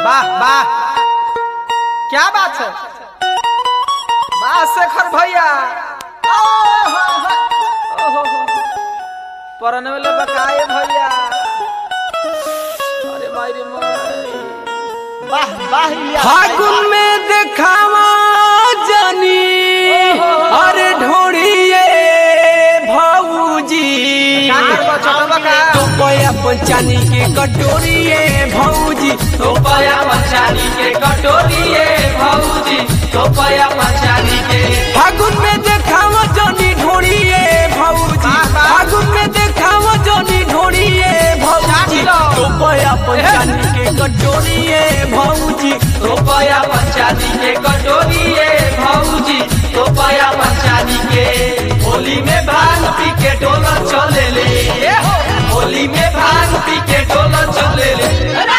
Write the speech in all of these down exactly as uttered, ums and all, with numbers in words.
वाह वाह, क्या बात है, वाह शेखर भैया। परने वाले बकाए भैया, अरे भाई रे वाह वाह। फागुन में देखावा जानी अरे ढोड़िए भाऊजी, तो पया पंचानी के कटोरिए भाऊजी, तो पया पंचानी के कटोरिए भाऊजी, तो पया पंचानी के। फागुन में देखावा जानी ढोड़िए भाऊजी, फागुन में देखावा जानी ढोड़िए भाऊजी, तो पया पंचानी के कटोरिए भाऊजी, तो पया पंचानी के कटोरिए भाऊजी, तो पया पंचानी के। होली में भांग पी के डोला चले ले, होली में भांग पी के डोला चले ले,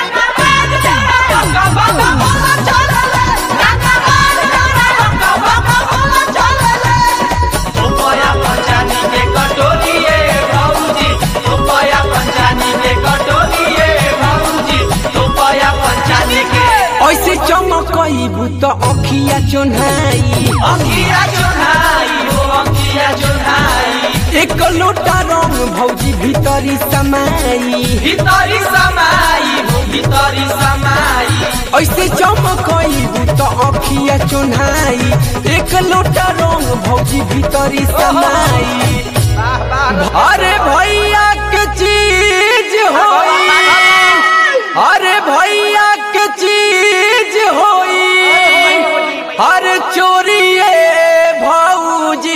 तो पया पंचानी के कटोरिए भाऊजी, तो पया पंचानी के कटोरिए भाऊजी, तो पया पंचानी के। ऐसे चमकई बुत अखिया चोन्हाई, अंकिया चुनाई हो अंकिया चुनाई, एक लोटा रंग भौजी भीतरी समाई, भीतरी समाई हो भीतरी समाई, ऐसे चमकई बुत अखिया चोन्हाई, एक लोटा रंग भौजी भीतरी समाई। अरे भैया के चीज होई, अरे भैया के चीज होई, अरे चोरिए भाऊजी,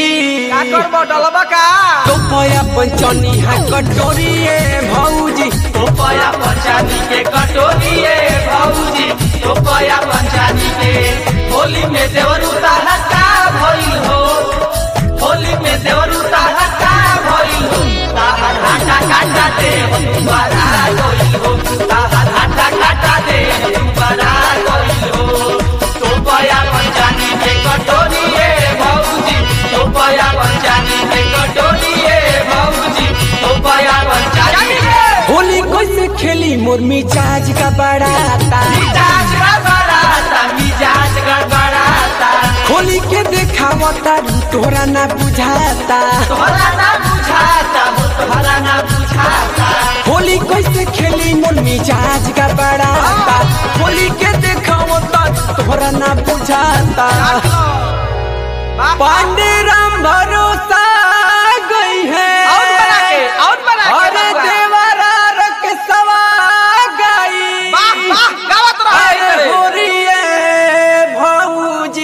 तो पया पंचनी है कटोरिए भाऊजी, तो पया पंचानी के कटोरिए भाऊजी, तो पया पंचानी के। होली में देवर उतारा का भइल हो, होली में देवर उतारा का भइल हो, ताहर हाटा काटा दे तुम्हारा गइल हो, ताहर हाटा काटा दे तुम्हारा गइल हो, तो पया पंचानी के कटोरिए भाऊजी, तो पया पंचानी के कटोरिए भाऊजी, तो पया पंचानी के। होली कैसे खेली मोर मिजाज का बड़ाता, मिजाज गड़बड़ाता, मिजाज गड़बड़ाता, होली के देखावता तोरा ना बुझाता, तोहरा ना बुझाता हो तोहरा ना बुझाता, होली कैसे खेली मोर मिजाज का बड़ाता, होली के देखावता तोरा ना बुझाता। पांडे राम भरोसा गई है, अरे देवरा रख सवा गई, अरे होरिए भाऊजी,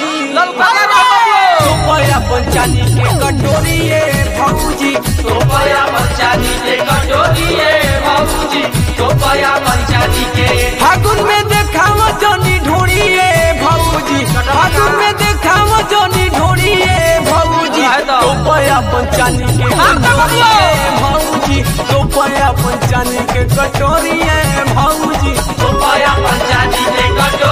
तो पया पंचानी के कटोरिए भाऊजी, तो पया पंचानी के कटोरिए भाऊजी, तो पया पंचानी के। फागुन में देखावा जोनी ढोड़िए भाऊजी, फागुन में देखावा जोनी ढोड़िए भाऊजी, तो पया पंचानी के कटोरिए भाऊजी, तो पया पंचानी के कटोरिए भाऊजी, तो पया पंचानी के कटोरिए